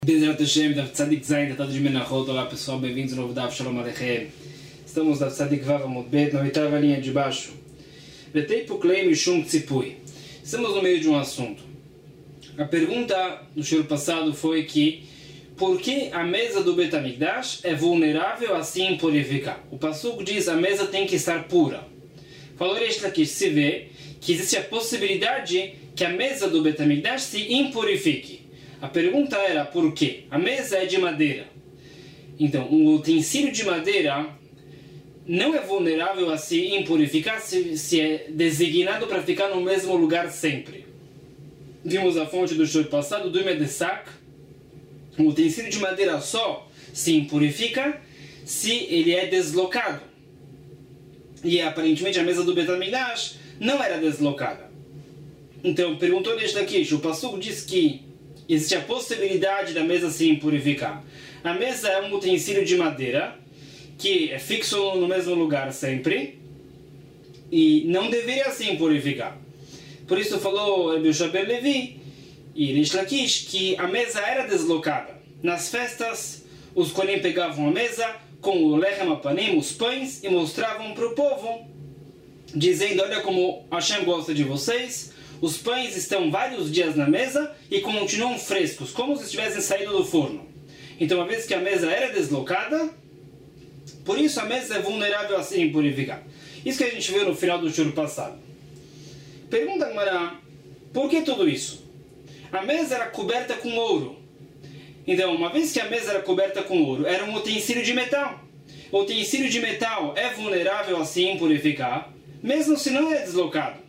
Bezerra Hashem, Dav Tzadik Zayin, Tratado de Menachot. Olá pessoal, bem-vindos ao novo Dav Shalom Aleichem. Estamos na Tzadik Vav Amud Bet, na oitava linha de baixo. Vetei Puklei Mishum Tzipui. Estamos no meio de um assunto. A pergunta do shiur passado foi que por que a mesa do Bet HaMikdash é vulnerável a se impurificar? O Passuco diz a mesa tem que estar pura. Falou Reish Lakish, se vê que existe a possibilidade que a mesa do Bet HaMikdash se impurifique. A pergunta era por quê? A mesa é de madeira. Então, um utensílio de madeira não é vulnerável a se impurificar se é designado para ficar no mesmo lugar sempre. Vimos a fonte do shiur passado, do Medesak. Um utensílio de madeira só se impurifica se ele é deslocado. E aparentemente a mesa do Bet HaMikdash não era deslocada. Então, perguntou Reish Lakish, o Passuco diz que existe a possibilidade da mesa se impurificar. A mesa é um utensílio de madeira que é fixo no mesmo lugar sempre e não deveria se impurificar. Por isso falou Rabbi Yoshua ben Levi e Reish Lakish que a mesa era deslocada. Nas festas, os Kohanim pegavam a mesa com o lechem apanim, os pães, e mostravam para o povo, dizendo, olha como Hashem gosta de vocês. Os pães estão vários dias na mesa e continuam frescos, como se estivessem saído do forno. Então, uma vez que a mesa era deslocada, por isso a mesa é vulnerável a se impurificar. Isso que a gente viu no final do shiur passado. Pergunta Gemara, por que tudo isso? A mesa era coberta com ouro. Então, uma vez que a mesa era coberta com ouro, era um utensílio de metal. O utensílio de metal é vulnerável a se impurificar, mesmo se não é deslocado.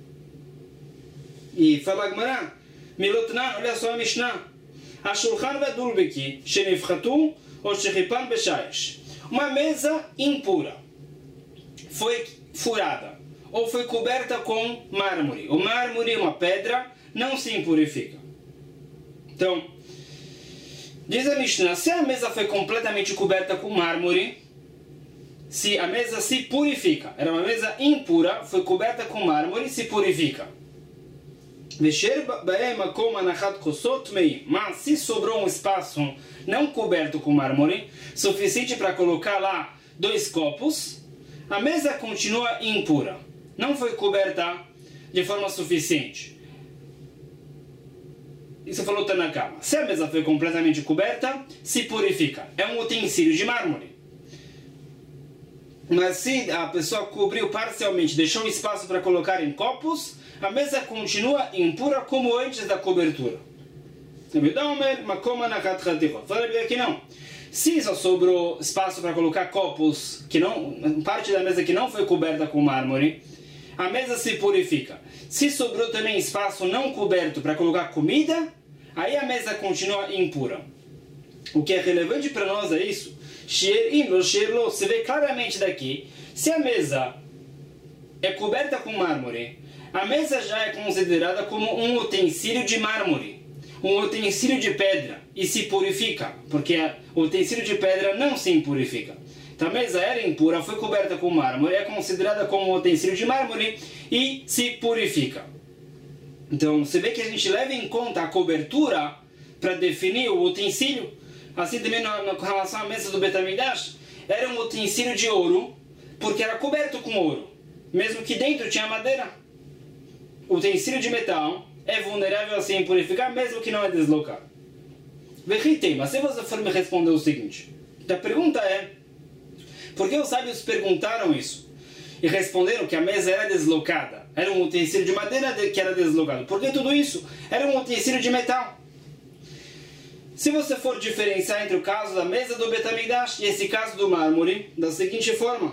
E fala Gemara, Milotnan, olha só a Mishnah. Ashulchan vedulbeki, shenifchatu, ou shechipan beshaish. Uma mesa impura foi furada, ou foi coberta com mármore. O mármore, uma pedra, não se impurifica. Então, diz a Mishnah, se a mesa foi completamente coberta com mármore, se a mesa se purifica, era uma mesa impura, foi coberta com mármore, se purifica. Mas se sobrou um espaço não coberto com mármore, suficiente para colocar lá 2 copos, a mesa continua impura. Não foi coberta de forma suficiente. Isso falou Tanakama. Se a mesa foi completamente coberta, se purifica. É um utensílio de mármore. Mas se a pessoa cobriu parcialmente, deixou um espaço para colocar em copos, a mesa continua impura como antes da cobertura. Fala aqui não. Se só sobrou espaço para colocar copos, parte da mesa que não foi coberta com mármore, a mesa se purifica. Se sobrou também espaço não coberto para colocar comida, aí a mesa continua impura. O que é relevante para nós é isso. Se vê claramente daqui, se a mesa é coberta com mármore, a mesa já é considerada como um utensílio de mármore, um utensílio de pedra, e se purifica, porque o utensílio de pedra não se impurifica. Então a mesa era impura, foi coberta com mármore, é considerada como um utensílio de mármore e se purifica. Então você vê que a gente leva em conta a cobertura para definir o utensílio. Assim também com relação à mesa do Bet HaMikdash, era um utensílio de ouro, porque era coberto com ouro, mesmo que dentro tinha madeira. O utensílio de metal é vulnerável a se impurificar, mesmo que não é deslocado. Mas se você for me responder o seguinte, a pergunta é, por que os sábios perguntaram isso? E responderam que a mesa era deslocada, era um utensílio de madeira que era deslocado. Por que tudo isso? Era um utensílio de metal. Se você for diferenciar entre o caso da mesa do Bet HaMikdash e esse caso do mármore, da seguinte forma,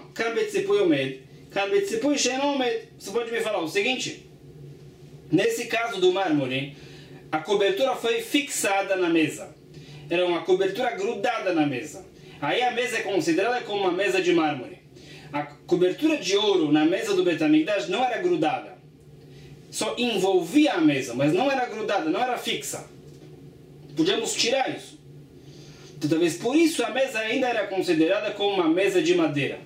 você pode me falar o seguinte, nesse caso do mármore, a cobertura foi fixada na mesa, era uma cobertura grudada na mesa, aí a mesa é considerada como uma mesa de mármore. A cobertura de ouro na mesa do Bet HaMikdash não era grudada, só envolvia a mesa, mas não era grudada, não era fixa. Podíamos tirar isso. Então, talvez por isso a mesa ainda era considerada como uma mesa de madeira.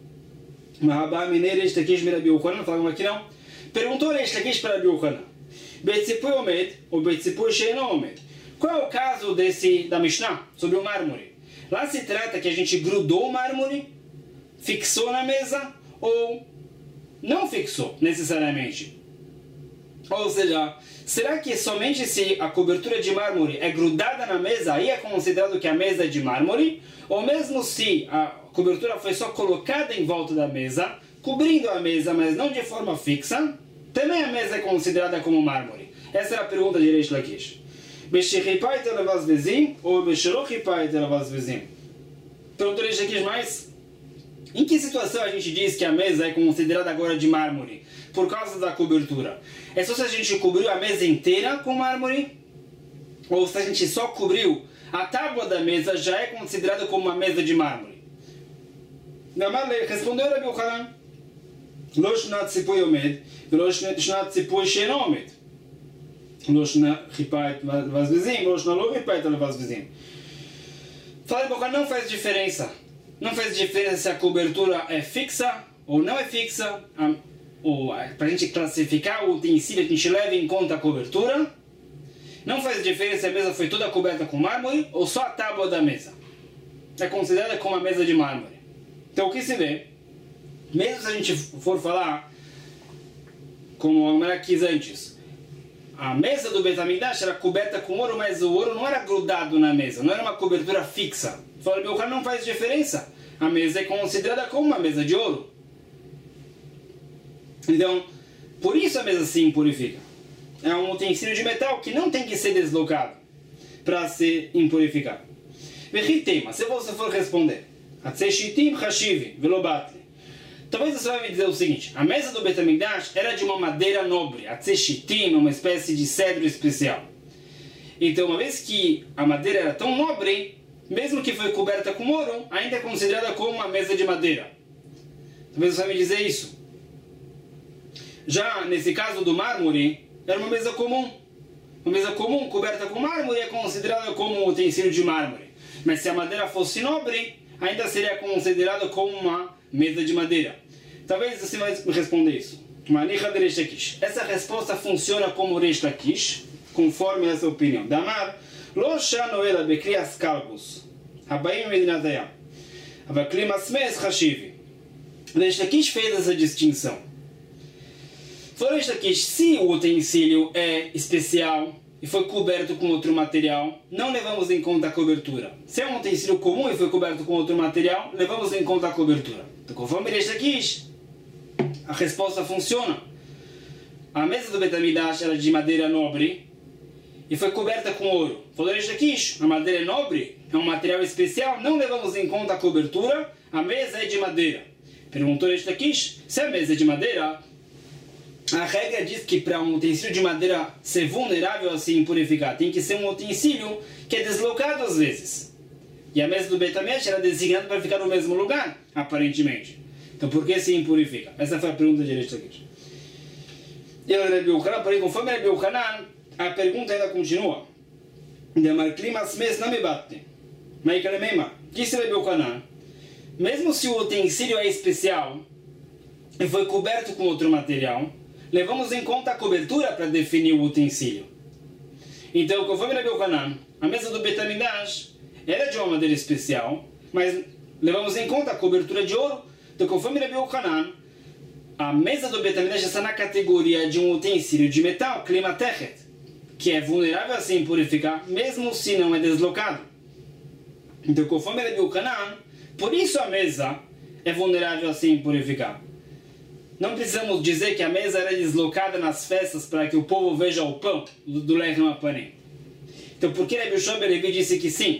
Falavam aqui não. Perguntou Reish Lakish para Rabbi Yochanan. Betzipui omed ou betzipui sheino omed. Qual é o caso da Mishnah, sobre o mármore? Lá se trata que a gente grudou o mármore, fixou na mesa, ou não fixou necessariamente. Ou seja, será que somente se a cobertura de mármore é grudada na mesa, aí é considerado que a mesa é de mármore? Ou mesmo se a cobertura foi só colocada em volta da mesa, cobrindo a mesa, mas não de forma fixa, também a mesa é considerada como mármore? Essa era a pergunta de Reish Lakish. Beshichipai televaz vezim ou beshirochipai televaz vezim? Perguntou Reish Lakish, mas em que situação a gente diz que a mesa é considerada agora de mármore? Por causa da cobertura. É só se a gente cobriu a mesa inteira com mármore? Ou se a gente só cobriu a tábua da mesa, já é considerada como uma mesa de mármore? Respondeu Rabi Yochanan: Lo shnat tzipui omed, velo shnat tzipui she'eno omed. Lo shna chipait vazvezim, lo shna lo chipait vazvezim. Fala Rabi Yochanan, não faz diferença. Não faz diferença se a cobertura é fixa ou não é fixa. Para a gente classificar o utensílio, a gente leva em conta a cobertura. Não faz diferença se a mesa foi toda coberta com mármore ou só a tábua da mesa. É considerada como uma mesa de mármore. Então o que se vê? Mesmo se a gente for falar, como a Gemara quis antes, a mesa do Beit HaMikdash era coberta com ouro, mas o ouro não era grudado na mesa, não era uma cobertura fixa. Fala, meu cara, não faz diferença. A mesa é considerada como uma mesa de ouro. Então, por isso a mesa se impurifica. É um utensílio de metal que não tem que ser deslocado para ser impurificado. Vechitema, se você for responder, Atzeshitim Hashivi, Velobatli. Talvez você vai me dizer o seguinte: a mesa do Beit HaMikdash era de uma madeira nobre. Atzeshitim é uma espécie de cedro especial. Então, uma vez que a madeira era tão nobre, mesmo que foi coberta com ouro, ainda é considerada como uma mesa de madeira. Talvez você vai me dizer isso. Já nesse caso do mármore, era uma mesa comum. Uma mesa comum coberta com mármore é considerada como um utensílio de mármore. Mas se a madeira fosse nobre, ainda seria considerada como uma mesa de madeira. Talvez você vai me responder isso. Essa resposta funciona como Reish Lakish, conforme essa opinião. Damar, lo shano ela bekrias kalbus, habaim medinat hayam, aber kli masmes chashivi. Reish Lakish fez essa distinção. Reish Lakish, se o utensílio é especial e foi coberto com outro material, não levamos em conta a cobertura. Se é um utensílio comum e foi coberto com outro material, levamos em conta a cobertura. Então, conforme Reish Lakish, a resposta funciona. A mesa do Beit HaMikdash era de madeira nobre e foi coberta com ouro. Falou Reish Lakish, a madeira é nobre, é um material especial, não levamos em conta a cobertura, a mesa é de madeira. Perguntou Reish Lakish, se a mesa é de madeira, a regra diz que para um utensílio de madeira ser vulnerável a se impurificar, tem que ser um utensílio que é deslocado às vezes. E a mesa do Beit HaMikdash era designada para ficar no mesmo lugar, aparentemente. Então por que se impurifica? Essa foi a pergunta de Reish Lakish. E a Rabi Yochanan, porém, conforme Rabi Yochanan, a pergunta ainda continua. Disse Rabi Yochanan, mesmo se o utensílio é especial e foi coberto com outro material, levamos em conta a cobertura para definir o utensílio. Então, conforme Rabi Yochanan, a mesa do Beit HaMikdash era de uma madeira especial, mas levamos em conta a cobertura de ouro. Então, conforme Rabi Yochanan, a mesa do Beit HaMikdash está na categoria de um utensílio de metal, klimatechet, que é vulnerável a se impurificar, mesmo se não é deslocado. Então, conforme Rabi Yochanan, por isso a mesa é vulnerável a se impurificar. Não precisamos dizer que a mesa era deslocada nas festas para que o povo veja o pão do Lechem Apanim. Então, por que Rabbi Yoshua ben Levi disse que sim?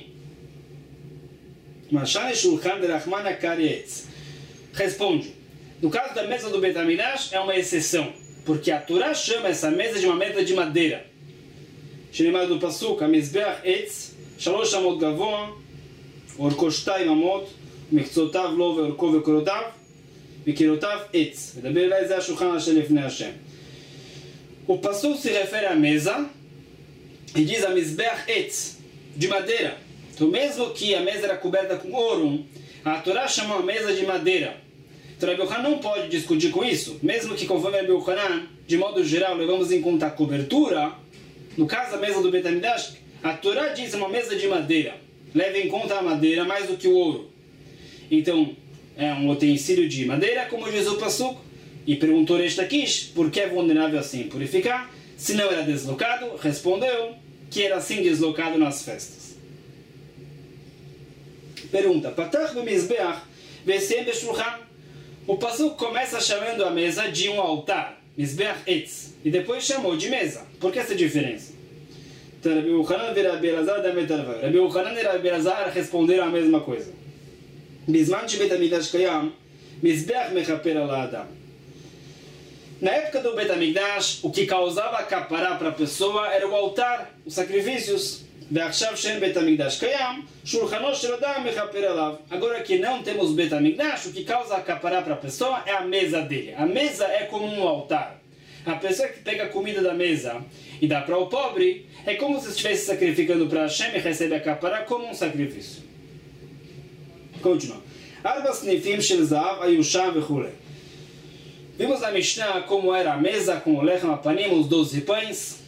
Responde. No caso da mesa do Beit HaMikdash é uma exceção, porque a Torá chama essa mesa de uma mesa de madeira. שנאמר do pasuk, המזבח עץ, 3 אמות גבוה, אורכו 2 אמות, מקצותיו לו ואורכו וקורותיו, וקירותיו עץ. מדבר אליי זה השולחן אשר לפני השם. O pasuk se refere à mesa e diz a mizbeach etz, de madeira. Então, mesmo que a mesa era coberta com ouro, a Torá chama a mesa de madeira. Então, Rabbi Yochanan não pode discutir com isso, mesmo que, conforme Rabbi Yochanan, de modo geral, levamos em conta a cobertura. No caso da mesa do Beit HaMikdash, A Torá diz uma mesa de madeira. Leva em conta a madeira mais do que o ouro. Então, é um utensílio de madeira, como diz o Pasuk. E perguntou Reish Lakish, por que é vulnerável assim purificar? Se não era deslocado, respondeu que era assim deslocado nas festas. Pergunta, Patach b'mizbeach v'esem b'shulchan. O Pasuk começa chamando a mesa de um altar, Mizbeach Etz, e depois chamou de mesa. Por que essa diferença? Então, Rabi Yochanan e Rabi Elazar da Metarva. Rabi Yochanan e Rabi Elazar responderam a mesma coisa. Bisman shebet hamikdash kayam, Mizbeach mechaper ala adam. Na época do Bet HaMikdash, o que causava capará para a pessoa era o altar, os sacrifícios. Agora que não temos Bet HaMikdash, o que causa capará para a pessoa é a mesa dele. A mesa é como um altar. A pessoa que pega a comida da mesa e dá para o pobre, é como se estivesse sacrificando para Hashem e recebe a capará como um sacrifício. Continua. Arba snifim shel zahav ayushav vechulei. Vimos na Mishnah como era a mesa com o lechem apanim, os 12 pães.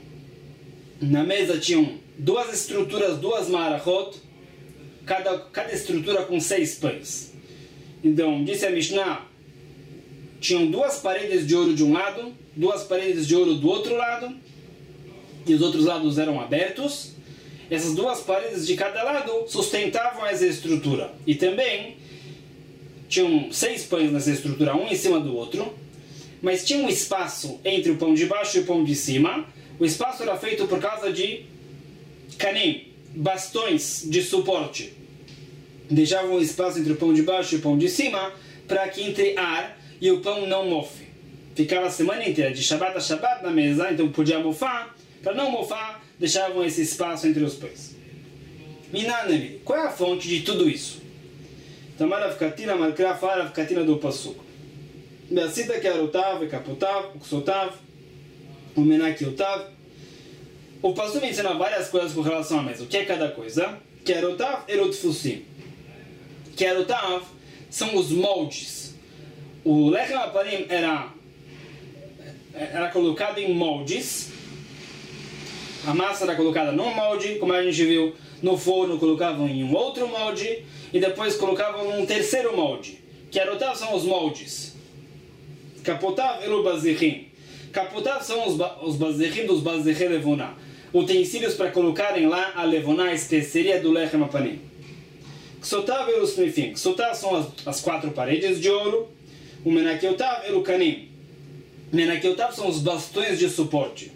Na mesa tinham duas estruturas, duas marachot, cada estrutura com 6 pães. Então, disse a Mishnah, tinham duas paredes de ouro de um lado, duas paredes de ouro do outro lado, e os outros lados eram abertos. Essas duas paredes de cada lado sustentavam essa estrutura. E também tinham 6 pães nessa estrutura, um em cima do outro, mas tinha um espaço entre o pão de baixo e o pão de cima. O espaço era feito por causa de kanim, bastões de suporte. Deixavam um espaço entre o pão de baixo e o pão de cima para que entre ar e o pão não mofe. Ficava a semana inteira, de Shabbat a Shabbat na mesa, então podia mofar. Para não mofar, deixavam esse espaço entre os pães. Minanami, qual é a fonte de tudo isso? Tamarav Katina Malkra Farav Katina do Pasuk. Beacita que arotav, capotav, uksotav, umenakiotav. O Pasuk ensina várias coisas com relação à mesa. O que é cada coisa? Que arotav erotfusim. Que arotav são os moldes. O lechem apanim era colocado em moldes. A massa era colocada num molde, como a gente viu, no forno colocavam em um outro molde e depois colocavam num terceiro molde. Que arotav são os moldes. Kapotav elu bazechim. Kapotav são os bazechim dos bazechim levoná. Utensílios para colocarem lá a levoná, a especeria do lechem apanim. Ksotav elu snifim. Ksotav são as 4 paredes de ouro. O menakiotav elu kanim. Menakiotav são os bastões de suporte.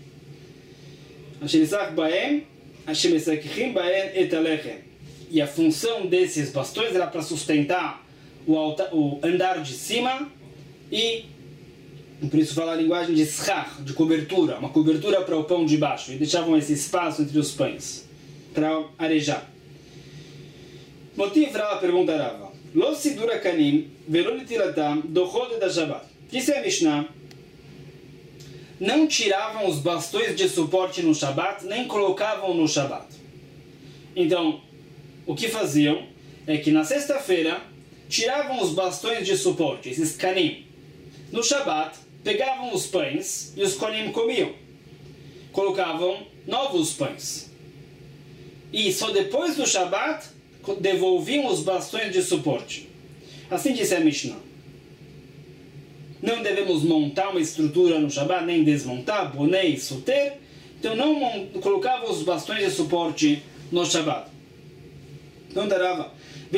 E a função desses bastões era para sustentar o andar de cima e por isso fala a linguagem de schach, de cobertura, uma cobertura para o pão de baixo, e deixavam esse espaço entre os pães para arejar. Motiv Rava pergunta Rava: Lo sidura kanim velo nitiratam dochot da Shabbat. Disse a Mishnah, não tiravam os bastões de suporte no Shabat, nem colocavam no Shabat. Então, o que faziam é que na sexta-feira tiravam os bastões de suporte, esses kanim. No Shabat, pegavam os pães e os kanim comiam. Colocavam novos pães. E só depois do Shabat devolviam os bastões de suporte. Assim disse a Mishnah. Não devemos montar uma estrutura no Shabbat, nem desmontar, boné e soter. Então não colocava os bastões de suporte no Shabbat. Então darava.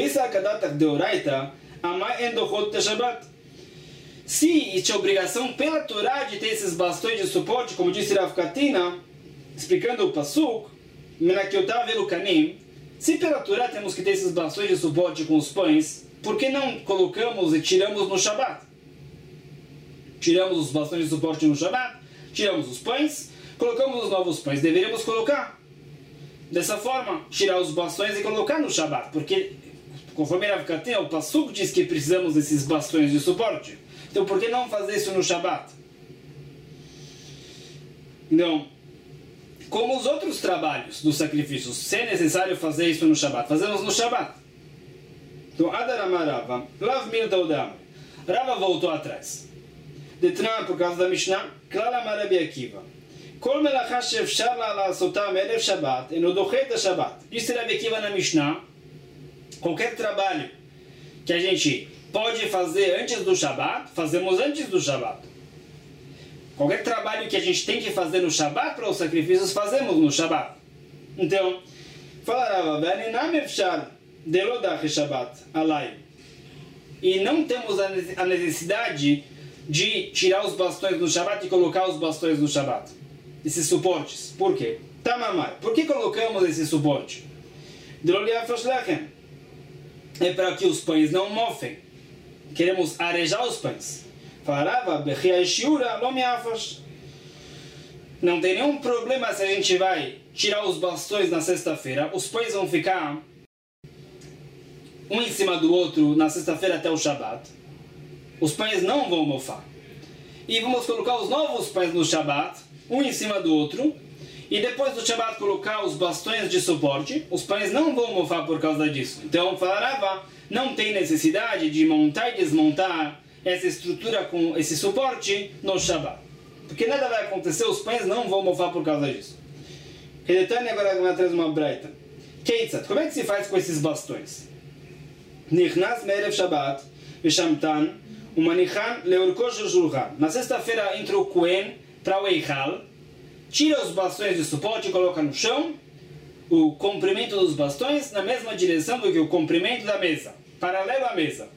Se tinha obrigação pela Torá de ter esses bastões de suporte, como disse Rav Katina, explicando o Pasuk, se pela Torá temos que ter esses bastões de suporte com os pães, por que não colocamos e tiramos no Shabbat? Tiramos os bastões de suporte no Shabbat, tiramos os pães, colocamos os novos pães. Deveríamos colocar dessa forma, tirar os bastões e colocar no Shabbat, porque conforme Rav Katina, o Pasuk diz que precisamos desses bastões de suporte. Então por que não fazer isso no Shabbat? Então, como os outros trabalhos dos sacrifícios, se é necessário fazer isso no Shabbat, fazemos no Shabbat. Então, Adarama Rava, Lav Milta Udam, Rava voltou atrás. Detran, por causa da Mishnah, Klala Marabi Akiva. כל מלאכה שאפשר לה לעשותה מערב שבת, אינו דוחה את השבת. Disse Rabi Akiva na Mishnah, qualquer trabalho que a gente pode fazer antes do Shabat, fazemos antes do Shabat. Qualquer trabalho que a gente tem que fazer no Shabat para os sacrifícios, fazemos no Shabat. Então, fala Rava, Ve'aninam efshar delodach Shabat alai. E não temos a necessidade de tirar os bastões no Shabat e colocar os bastões no Shabat. Esses suportes. Por quê? Tamamai. Por que colocamos esse suporte? É para que os pães não mofem. Queremos arejar os pães. Não tem nenhum problema se a gente vai tirar os bastões na sexta-feira. Os pães vão ficar um em cima do outro na sexta-feira até o Shabat. Os pães não vão mofar. E vamos colocar os novos pães no Shabat, um em cima do outro. E depois do Shabat colocar os bastões de suporte. Os pães não vão mofar por causa disso. Então, falarava, não tem necessidade de montar e desmontar essa estrutura com esse suporte no Shabat. Porque nada vai acontecer, os pães não vão mofar por causa disso. Redetane agora vai trazer uma braita. Keitzat, como é que se faz com esses bastões? Nichnas me'erev Shabat, v'shamtan, umanichan leorko shel shulchan. Na sexta-feira entra o Kohen para o Eichal, tira os bastões de suporte e coloca no chão, o comprimento dos bastões na mesma direção do que o comprimento da mesa, paralelo à mesa.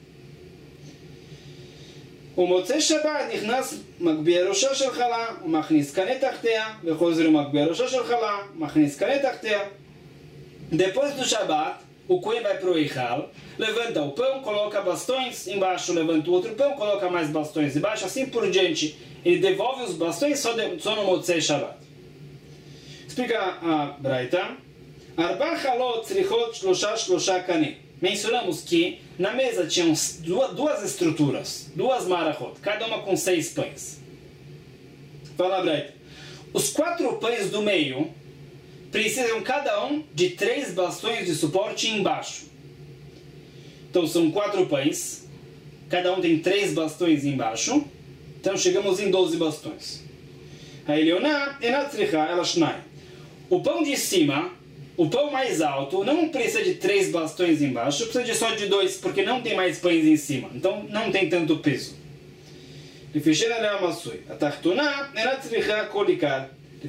ומוצא שבת נכנס מגביה ראשה של חלה, ומכניס קנה תחתיה, וחוזר ומגביה ראשה של חלה, מכניס קנה תחתיה. Depois do Shabat, o Kohen vai para o Eichal, levanta o pão, coloca bastões embaixo, levanta o outro pão, coloca mais bastões embaixo, assim por diante. Ele devolve os bastões só no Motzei Shabat. Explica a Braita. Arba chalot tzrichot shlosha kane. Mencionamos que na mesa tinham duas estruturas, duas marachot, cada uma com 6 pães. Fala a Braita. Os 4 pães do meio precisam cada um de 3 bastões de suporte embaixo. Então são 4 pães, cada um tem 3 bastões embaixo, então chegamos em 12 bastões. A Elioná enatzricha ela shnai. O pão de cima, o pão mais alto, não precisa de 3 bastões embaixo, precisa de só de 2, porque não tem mais pães em cima, então não tem tanto peso. Lefishena le'amassui. A tartoná enatzricha kolikar.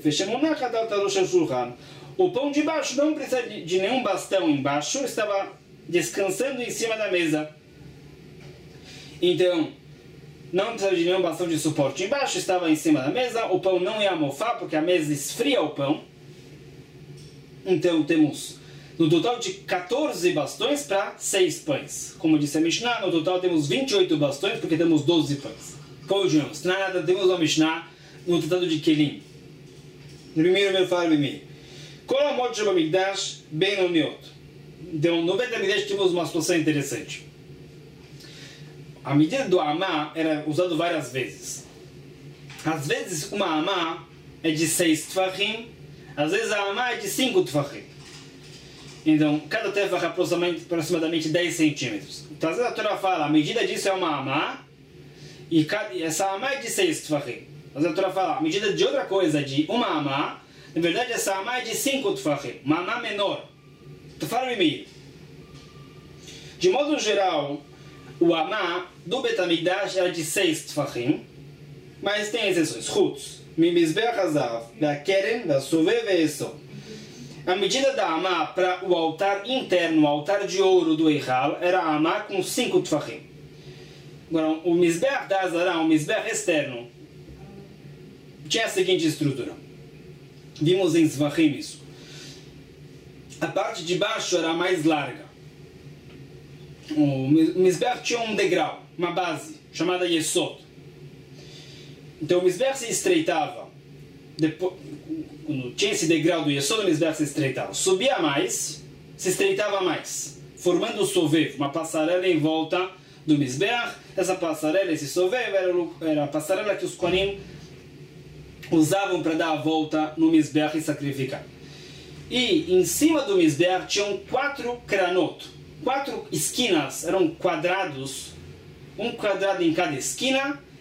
O pão de baixo não precisa de nenhum bastão embaixo, estava descansando em cima da mesa. Então, não precisa de nenhum bastão de suporte embaixo, estava em cima da mesa. O pão não ia mofar porque a mesa esfria o pão. Então temos no total de 14 bastões para 6 pães. Como disse a Mishnah, no total temos 28 bastões porque temos 12 pães. Continuamos. Nada, temos uma Mishnah no tratado de Kelim. No primeiro fala primeiro. Kolamot Shabamigdash Ben Oniot. Então, no Bet HaMikdash temos uma situação interessante. A medida do amá era usado várias vezes. Às vezes uma amá é de 6 tfachim, às vezes a amá é de 5 tfachim. Então, cada tefach é aproximadamente 10 centímetros. Então, às vezes a Torá fala, a medida disso é uma amá, e essa amá é de 6 tfachim. Mas a Torá fala, a medida de outra coisa, de uma amá, na verdade essa amá é de 5 tfachim, uma amá menor. Tfachim meio. De modo geral, o amá do Bet HaMikdash era de 6 tfachim, mas tem exceções. Chutz, mimizbeach hazav, ve'akeren, ve'asuveh, ve'esod. A medida da amá para o altar interno, o altar de ouro do Eichal, era a amá com 5 tfachim. Agora, o mizbeach da Azará, o mizbeach externo, tinha a seguinte estrutura. Vimos em Zvachim isso. A parte de baixo era mais larga. O Mizbeach tinha um degrau, uma base, chamada Yesod. Então o Mizbeach se estreitava. Depois, quando tinha esse degrau do Yesod, o Mizbeach se estreitava. Subia mais, se estreitava mais, formando o Sovev, uma passarela em volta do Mizbeach. Essa passarela, esse Sovev, era a passarela que os Kohanim usavam para dar a volta no Mizbeach e sacrificar. E em cima do Mizbeach tinham 4 kranot, 4 esquinas, eram quadrados, um quadrado em cada esquina,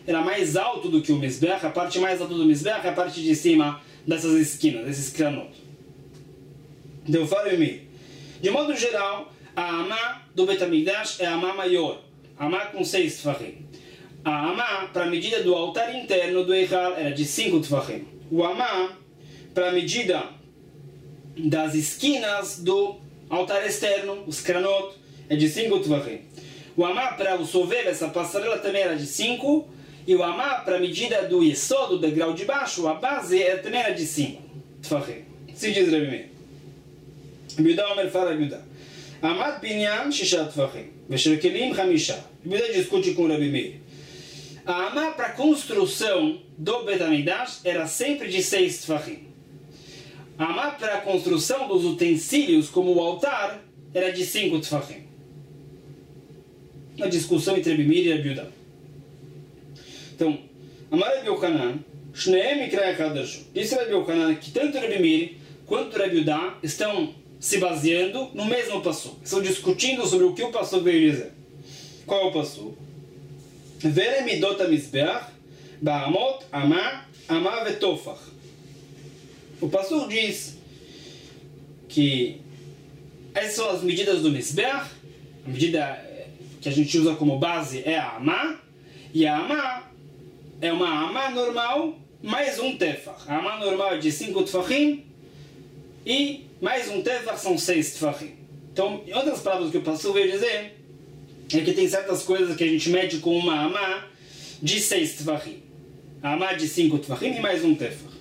era mais alto do que o Mizbeach, a parte mais alta do Mizbeach é a parte de cima dessas esquinas, desses cranot. Então, fala-me, de modo geral, a Amá do Bet HaMikdash é a Amá maior, a Amá com 6 tfachim. A Amá, para a medida do altar interno do Eichal, era de 5 tfachim. O Amá, para a medida das esquinas do altar externo, os cranot, é de 5 tfachim. O Amá para o Sovev, essa passarela, também era de 5. E o Amá para a medida do Yesod, do degrau de baixo, a base também era de 5 tfachim. Se diz Rabi Meir. Biudá Omer fala Biudá. Amad Binyan Shisha tfachim. Vesher Kelim Hamisha. Biudá discute com Rabi Meir. A Amá para a construção do Bet HaMikdash era sempre de 6 tfachim. A Amá para a construção dos utensílios, como o altar, era de 5 tfachim. Uma discussão entre Rabi Meir e Rabi Yehuda. Então, Amar Rabi Yochanan, Shneem Mikra Echad Darshu. Disse Rabi Yochanan que tanto Rabi Meir quanto Rabi Yehuda estão se baseando no mesmo passuco. Estão discutindo sobre o que o passuco veio dizer. Qual é o passuco? Vere midot ha-mizbeach ba'amot Amá Amá vetofach. O passuco diz que essas são as medidas do Mizbeach. A medida que a gente usa como base é a Amá, e a Amá é uma Amá normal mais um tefach. A Amá normal é de 5 tefachim e mais um tefach são 6 tefachim. Então, em outras palavras, o que o pastor veio dizer é que tem certas coisas que a gente mede com uma Amá de 6 tefachim. A Amá de 5 tefachim e mais um tefach.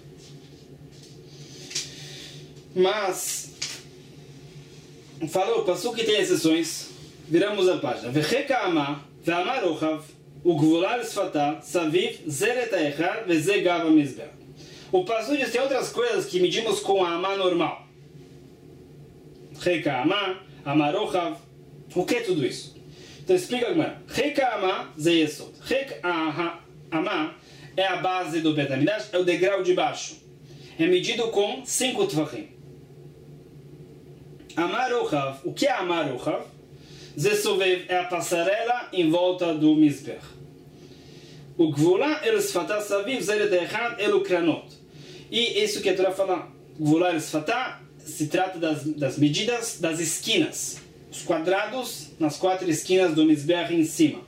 Mas, falou o pastor que tem exceções. Viramos a página. Vecheka Amá, ve'amá rochav, ugvular sfatá, saviv, zeret ha'echad, veze gav ha'mizbeach. O pastor diz que tem outras coisas que medimos com a Amá normal. Vecheka Amá, amá rochav. O que é tudo isso? Então explica como é. Vecheka Amá, ze yesod. Vecheka Amá é a base do Bet HaMikdash, é o degrau de baixo. É medido com 5 tefachim. Amá rochav. O que é amá rochav? Zesovev é a passarela em volta do Mizbeach. O Gvulá el Sfatá Saviv Zeret Echad el Kranot. E isso que a Torá fala, Gvulá el Sfatá, se trata das medidas das esquinas. Os quadrados nas 4 esquinas do Mizbeach em cima.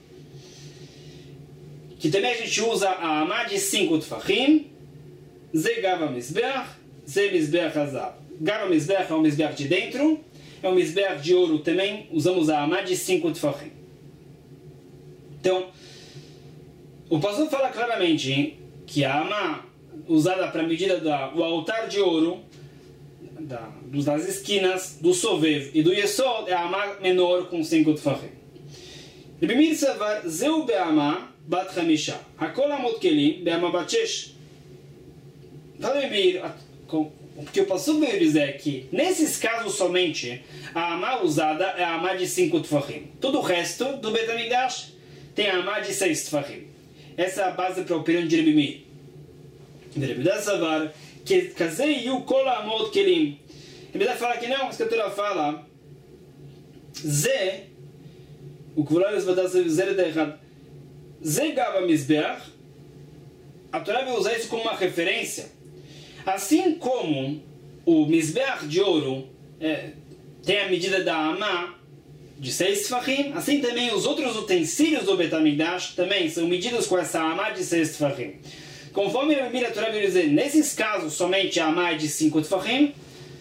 Que também a gente usa a Amá de 5 tefachim. Ze Gava Mizbeach, Ze Mizbeach Hazav. Gava Mizbeach é o Mizbeach de dentro. É um Mizbeach de ouro também, usamos a Amá de 5 tefachim. Então, o pastor fala claramente que a Amá, usada para a medida do altar de ouro, das esquinas, do Sovev e do Yesod, é a Amá menor com 5 tefachim. Rabi Meir savar, Zeu be'amá bat chamisha, hakol amot kelim be'amá bat shesh. Fala Rabi Meir, o que o pastor veio dizer é que, nesses casos somente, a Amá usada é a Amá de 5 tefachim. Todo o resto do Bet HaMikdash tem a Amá de 6 tefachim. Essa é a base para a opinião de Rabi Meir. Rabi Yehuda savar que kazei yu kol amot kelim. Rabi Yehuda fala que não, a escritura fala Ze, o que vai usar Zeret Echad, Ze gava Mizbeach. A Torá vai usar isso como uma referência. Assim como o Mizbeach de ouro tem a medida da Amá de 6 tefachim, assim também os outros utensílios do Bet HaMikdash também são medidos com essa Amá de 6 tefachim. Conforme a Torá vai dizer, nesses casos somente a Amá é de 5 tefachim,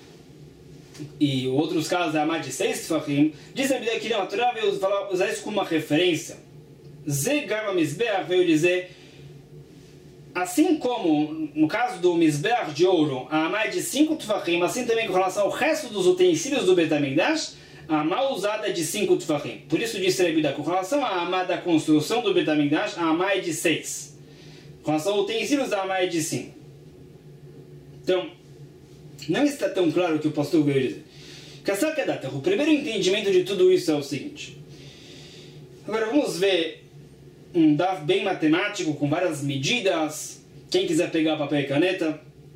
e outros casos a Amá de 6 tefachim, diz a Bíblia que não, a Torá vai usar isso como uma referência. Ze Gava Mizbeach veio dizer, assim como no caso do Mizbeach de ouro, a Amá é de 5 tefachim, assim também com relação ao resto dos utensílios do Bet HaMikdash, a Amá usada é de 5 tefachim. Por isso disse a Bíblia, com relação à Amá da construção do Bet HaMikdash, a Amá é de 6. Com relação aos utensílios, a Amá é de 5. Então, não está tão claro o que o pastor veio dizer. O primeiro entendimento de tudo isso é o seguinte. Agora vamos ver um daf bem matemático, com várias medidas. Quem quiser pegar papel e caneta.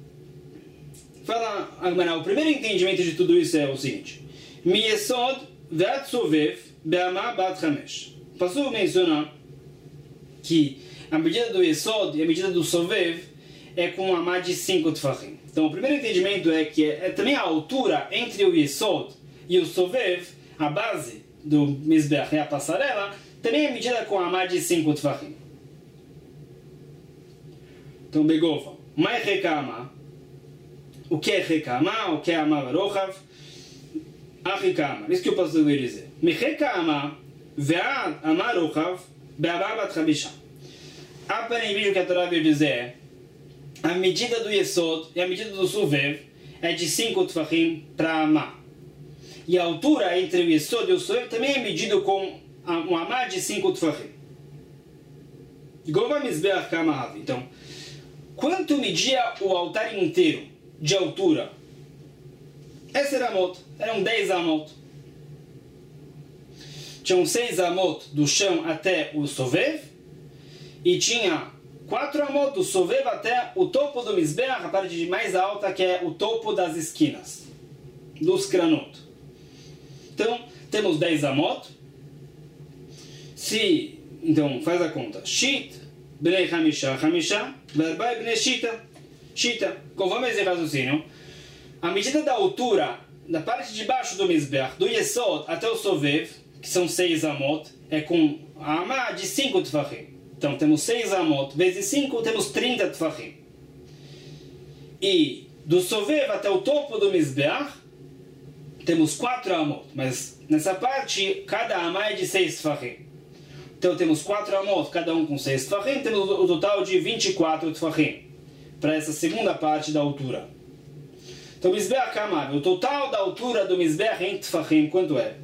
Fala, o primeiro entendimento de tudo isso é o seguinte. Mi yesod ve'at sovev be'amá bat chamesh. O pastor menciona que a medida do Yesod e a medida do Sovev é com uma amá de 5 tfachim. Então o primeiro entendimento é que também a altura entre o Yesod e o Sovev, a base do Mizbeach e a passarela, também é medida com a amá de 5 tfachim. Então Begova, Mai Rekama, o que é Rekama, o que é Amar Rochav, a Rekama, isso que eu posso dizer. Mechekama, Ve'ad Amar Rochav, Be'ababat Chabisha. Apenas vídeo que a Torá veio dizer, a medida do Yesod e a medida do Sovev é de 5 tfachim para Amá. E a altura entre o Yesod e o Sovev também é medida com um Amá de 5 tfachim. Gova Mizbeach Kama. Então, quanto media o altar inteiro de altura? Esse era amot, eram 10 amot. Tinham 6 amot do chão até o Sovev, e tinha 4 amot do Sovev até o topo do Mizbeach, a parte mais alta, que é o topo das esquinas, dos cranot. Então, temos 10 amot. Então, faz a conta. Shit, Bnei Hamisha, Verbai Bnei Shita. Conforme esse raciocínio, a medida da altura da parte de baixo do Mizbeach, do Yesod até o Sovev, que são 6 amot, é com a amá de 5 tfachim. Então temos 6 amot vezes 5, temos 30 tfachim. E do Sovev até o topo do Mizbeach, temos 4 amot. Mas nessa parte, cada amá é de 6 tfachim. Então temos 4 amot, cada um com 6 tfachim, temos o total de 24 tfachim. Para essa segunda parte da altura. Então, Mizbeach Kamav, o total da altura do Mizbeach em Tfachim, quanto é?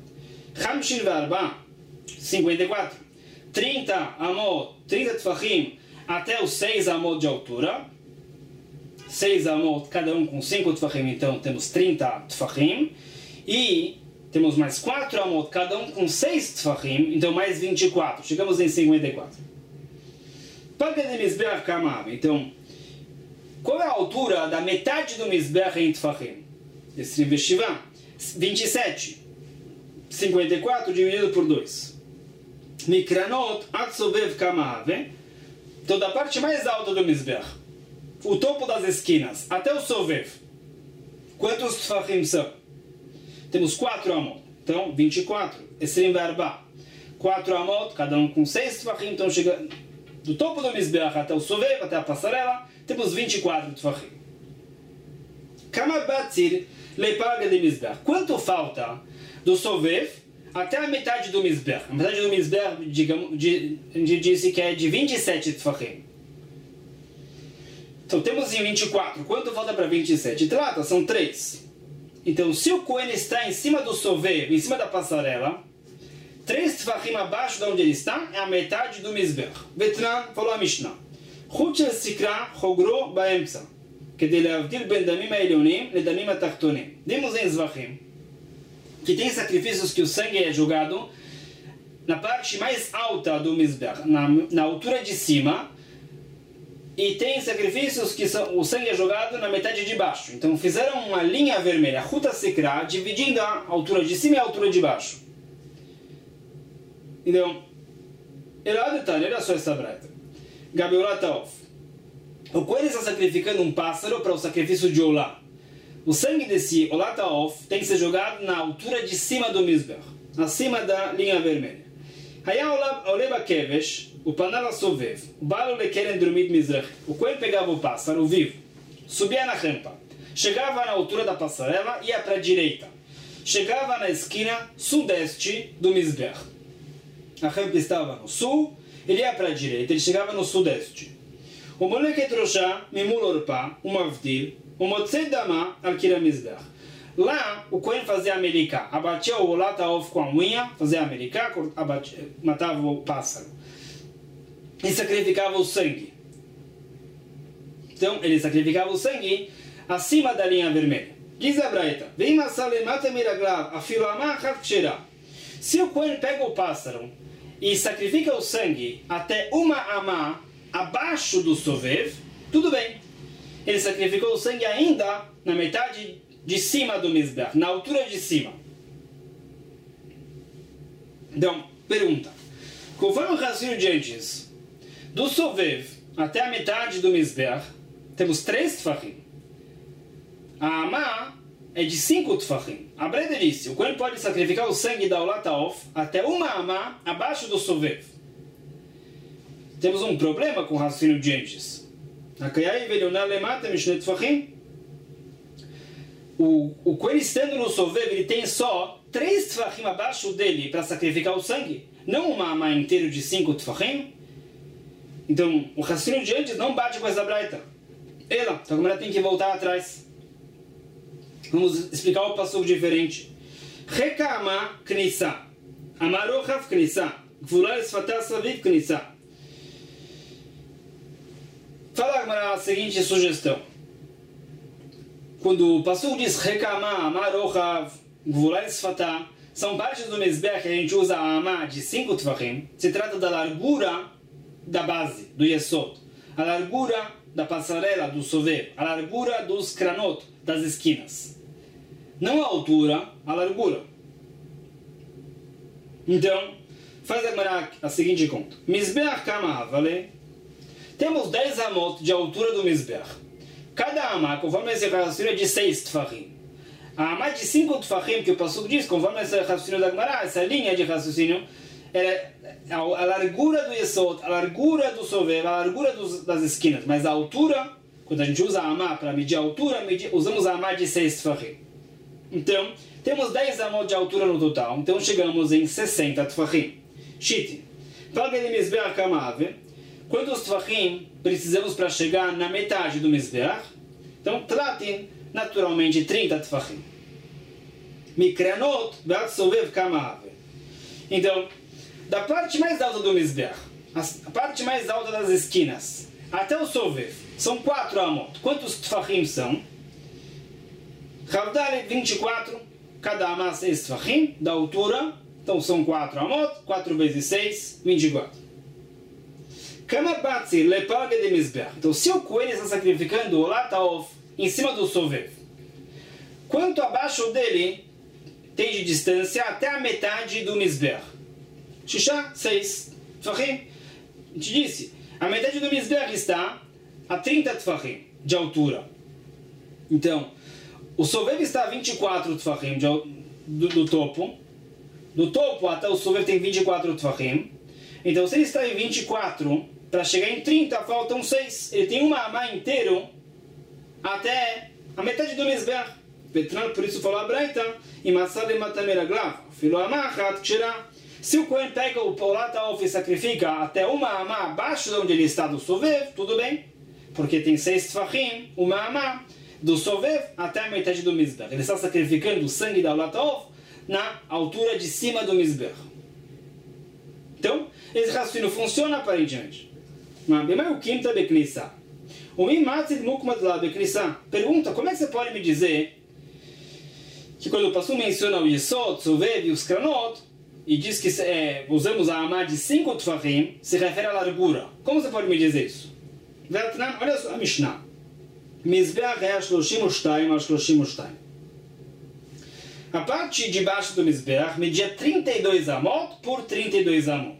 54. 30 amot, 30 Tfachim, até os 6 amot de altura. 6 amot, cada um com 5 Tfachim, então temos 30 Tfachim. E temos mais 4 amot, cada um com 6 Tfachim, então mais 24. Chegamos em 54. Paga de Mizbeach Kamav, então, qual é a altura da metade do Mizbeach em Tfachim? 27. 54 dividido por 2. Mikranot Atsovev Kamave. Então, da parte mais alta do Mizbeach, o topo das esquinas, até o Sovev. Quantos Tfachim são? Temos 4 amot. Então, 24. 24. 4 amot, cada um com 6 Tfachim. Então, chega do topo do Mizbeach até o Sovev, até a passarela, temos 24 tfachim. Kama batzir leipaga de Mizbeach. Quanto falta do Sovev até a metade do Mizbeach? A metade do Mizbeach, a gente disse que é de 27 tfachim. Então temos em 24. Quanto falta para 27? Trata, são 3. Então se o Cohen está em cima do Sovev, em cima da passarela, 3 tfachim abaixo de onde ele está, é a metade do Mizbeach. Vetran falou a Mishnah. חוץ של סקרה חוגרו באמצע, כדי להבדיל בין דמים העליונים לדמים התחתונים. Vimos em Zvachim que tem sacrifícios que o sangue é jogado na parte mais alta do Mizbeach, na altura de cima, e tem sacrifícios que o sangue é jogado na metade de baixo. Então fizeram uma linha vermelha, Ruta Sikra, dividindo a altura de cima e a altura de baixo. Então, era só essa breta. Gabeolataof. O Cohen está sacrificando um pássaro para o sacrifício de Olá. O sangue desse Olataof tem que ser jogado na altura de cima do Mizbeach, acima da linha vermelha. Oleba Kevesh, o panela Sovev, o balo lekeren drumit Mizrach. O Cohen pegava o pássaro vivo, subia na rampa, chegava na altura da passarela e ia para a direita. Chegava na esquina sudeste do Mizbeach. A rampa estava no sul, ele ia para a direita, ele chegava no sudeste. O Moleket Roshá, Mimul Orpá, o Mavdil, o Motzei Dama, Al-Kira Mizbeach. Lá, o Cohen fazia americá, abatia o Olataof com a unha, fazia americá, matava o pássaro. E sacrificava o sangue. Então, ele sacrificava o sangue acima da linha vermelha. Diz a Braita, se o Cohen pega o pássaro e sacrifica o sangue até uma amá abaixo do Sovev, tudo bem. Ele sacrificou o sangue ainda na metade de cima do Mizbeach, na altura de cima. Então, pergunta. Conforme o raciocínio de antes, Do Sovev até a metade do Mizbeach, temos 3 Tfachim. A Amá é de 5 Tfachim. A Breda disse, o Kohen pode sacrificar o sangue da Olat HaOf até uma Amá abaixo do Sovev. Temos um problema com o raciocínio de antes. O Kohen estando no Sovev, ele tem só 3 Tfachim abaixo dele para sacrificar o sangue, não uma Amá inteira de 5 Tfachim. Então, o raciocínio de antes não bate com essa braita. Então como ela tem que voltar atrás. Vamos explicar o passuco diferente. Reka Amá Knissa. Amarochav Knissa. Gvulá Esfatá Saviv Knissa. Fala a seguinte sugestão. Quando o passuco diz Reka Amá, Amarochav, Gvulá Esfatá, são partes do Mizbeach que a gente usa a Amá de 5 Tfachim. Se trata da largura da base, do Yesod, a largura da passarela, do Sovev, a largura dos Kranot, das esquinas. Não a altura, a largura. Então, faz a seguinte conta. Mizbeach kama havale. Temos 10 amot de altura do Mizbeach. Cada amá, conforme esse raciocínio, é de 6 tfachim. A amá de 5 tfachim, que o passuco diz, conforme esse raciocínio da Gemara, essa linha de raciocínio, é a largura do Yesod, a largura do Sovev, a largura das esquinas. Mas a altura, quando a gente usa a amá para medir a altura, usamos a amá de 6 tfachim. Então, temos 10 amot de altura no total. Então, chegamos em 60 tfachim. Shiti. Quantos tfachim precisamos para chegar na metade do Mizbeach? Então, tratem naturalmente 30 tfachim. Mikranot ve'at sovev kama. Então, da parte mais alta do Mizbeach, a parte mais alta das esquinas, até o Sovev, são 4 amot. Quantos tfachim são? Havdale, 24, cada amá 6 tfachim, da altura, então são 4 amot, 4 vezes 6, 24. Kamabatzi, lepage de Mizbeach. Então, se o coelho está sacrificando o Olat HaOf em cima do Sovev, quanto abaixo dele tem de distância até a metade do Mizbeach? Shisha, 6 tfachim. A gente disse, a metade do Mizbeach está a 30 tfachim de altura. Então, o Sovev está a 24 tfachim do topo. Do topo até o Sovev tem 24 tfachim. Então, se ele está em 24, para chegar em 30, faltam 6. Ele tem uma amá inteiro até a metade do Mizbeach. Por isso falou a Braita, se o Kohen pega o Olat HaOf e sacrifica até uma amá abaixo de onde ele está do Sovev, tudo bem. Porque tem 6 tfachim, uma amá, do Sovev até a metade do Mizbeach. Ele está sacrificando o sangue da Olat HaOf na altura de cima do Mizbeach. Então, esse raciocínio funciona aparentemente. Pergunta, como é que você pode me dizer que quando o passuco menciona o Yesod, Sovev e os Kranot, e diz que usamos a amá de 5 tfachim, se refere à largura? Como você pode me dizer isso? Olha só a Mishnah. Mizbeach é a 32 a 32. A parte de baixo do Mizbeach media 32 amot por 32 amot.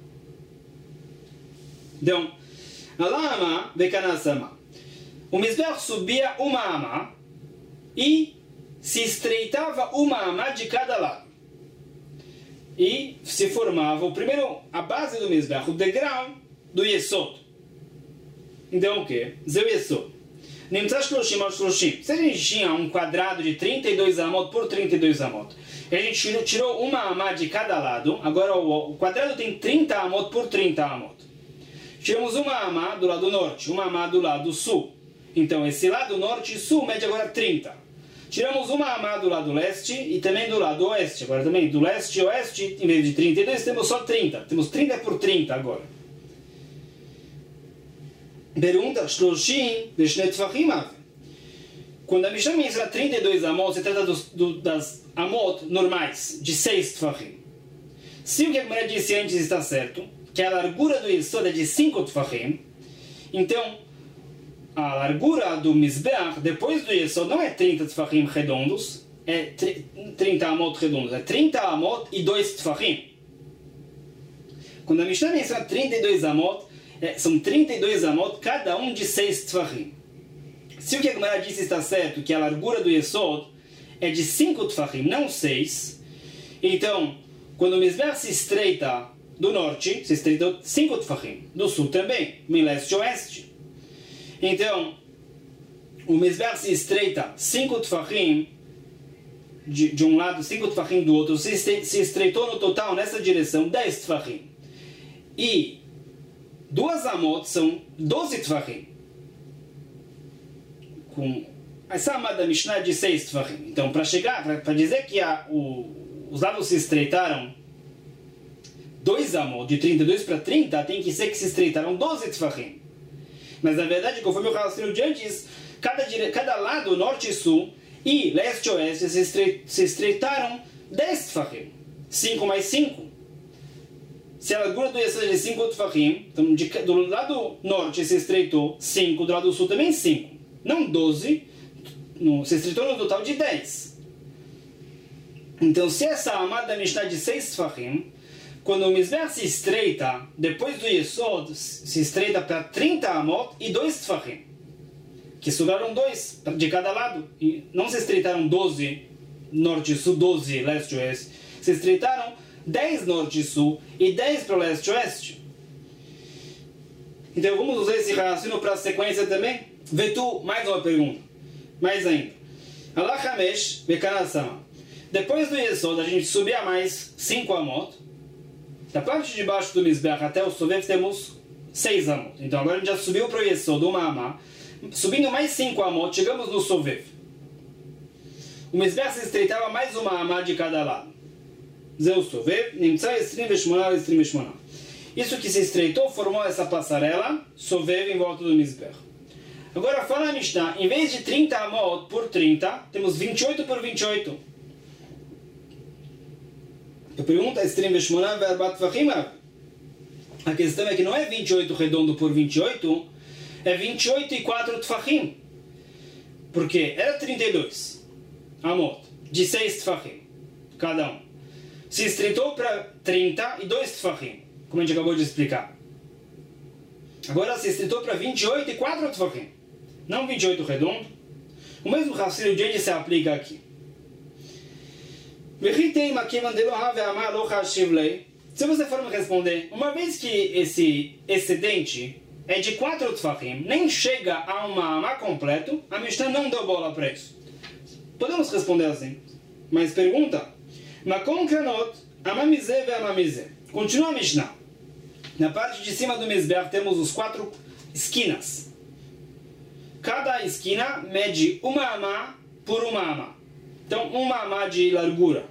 Então, Alama Bekanasama. O Mizbeach subia uma amá e se estreitava uma amá de cada lado. E se formava a base do Mizbeach, o degrau do Yesod. Então o que? Zeu Yesod. Se a gente tinha um quadrado de 32 amot por 32 amot, e a gente tirou uma amá de cada lado, agora o quadrado tem 30 amot por 30 amot. Tiramos uma amá do lado norte, uma amá do lado sul. Então esse lado norte e sul mede agora 30. Tiramos uma amá do lado leste e também do lado oeste. Agora também do leste e oeste, em vez de 32, temos só 30. Temos 30 por 30 agora. Pergunta, quando a Mishnah menciona 32 amot, se trata das amot normais, de 6 tfachim. Se o que a Gemara disse antes está certo, que a largura do Yesod é de 5 tfachim, então a largura do Mizbeach, depois do Yesod, não é 30 tfachim redondos, é 30 amot redondos, é 30 amot e 2 tfachim. Quando a Mishnah menciona 32 amot, são 32 amot, cada um de 6 tfachim. Se o que a Gemara disse está certo, que a largura do Yesod é de 5 tfachim, não 6, então, quando o Mizbeach se estreita do norte, se estreitou 5 tfachim, do sul também, em leste e oeste. Então, o Mizbeach se estreita 5 tfachim de um lado, 5 tfachim do outro, se estreitou no total, nessa direção, 10 tfachim. E 2 amot são 12 tfachim. Com essa amada da Mishnah de 6 tfachim. Então, para dizer que os lados se estreitaram 2 amot, de 32 para 30, tem que ser que se estreitaram 12 tfachim. Mas na verdade, conforme o raciocínio de antes, cada lado, norte e sul, e leste e oeste, se estreitaram 10 tfachim. 5 mais 5. Se a largura do Yesod é de 5 tfachim, então do lado norte se estreitou 5, do lado sul também 5. Não 12, se estreitou no total de 10. Então, se essa amada da Mishnah de 6 tfachim, quando o Mizbeach se estreita, depois do Yesod, se estreita para 30 amot e 2 tfachim, que sobraram 2 de cada lado, e não se estreitaram 12 norte e sul, 12 leste e oeste, se estreitaram 10 norte e sul e 10 para o leste e oeste. Então vamos usar esse raciocínio para a sequência também. Vetu, mais uma pergunta, mais ainda. Allah Hamesh Bekanasama. Depois do Yesod, a gente subia mais 5 amot. Da parte de baixo do Mizbeach até o Sovev temos 6 amot. Então agora a gente já subiu para o Yesod, uma amá. Subindo mais 5 amot, chegamos no Sovev. O Mizbeach se estreitava mais uma amá de cada lado. Zeu Sovev, Nimtza Estrim Veshmonah Estrim Veshmonah. Isso que se estreitou formou essa passarela, Sovev em volta do Mizbeach. Agora fala a Mishnah, em vez de 30 amot por 30, temos 28 por 28. A pergunta é Estrim Veshmonah Verbat Tvachim. A questão é que não é 28 redondo por 28, é 28 e 4 tfachim. Porque era 32 amot, de 6 tfachim, cada um. Se estreitou para 30 e 2 tfachim, como a gente acabou de explicar. Agora se estreitou para 28 e 4 tfachim, não 28 redondo. O mesmo raciocínio de onde se aplica aqui. Se você for me responder, uma vez que esse excedente é de 4 tfachim, nem chega a uma amá completo, a Mishnah não deu bola para isso. Podemos responder assim. Mas pergunta, Makom Kranot, Amamizé ve Amamizé. Continua a Mishnah. Na parte de cima do Mizbeach temos os 4 esquinas. Cada esquina mede uma amá por uma amá. Então, uma amá de largura.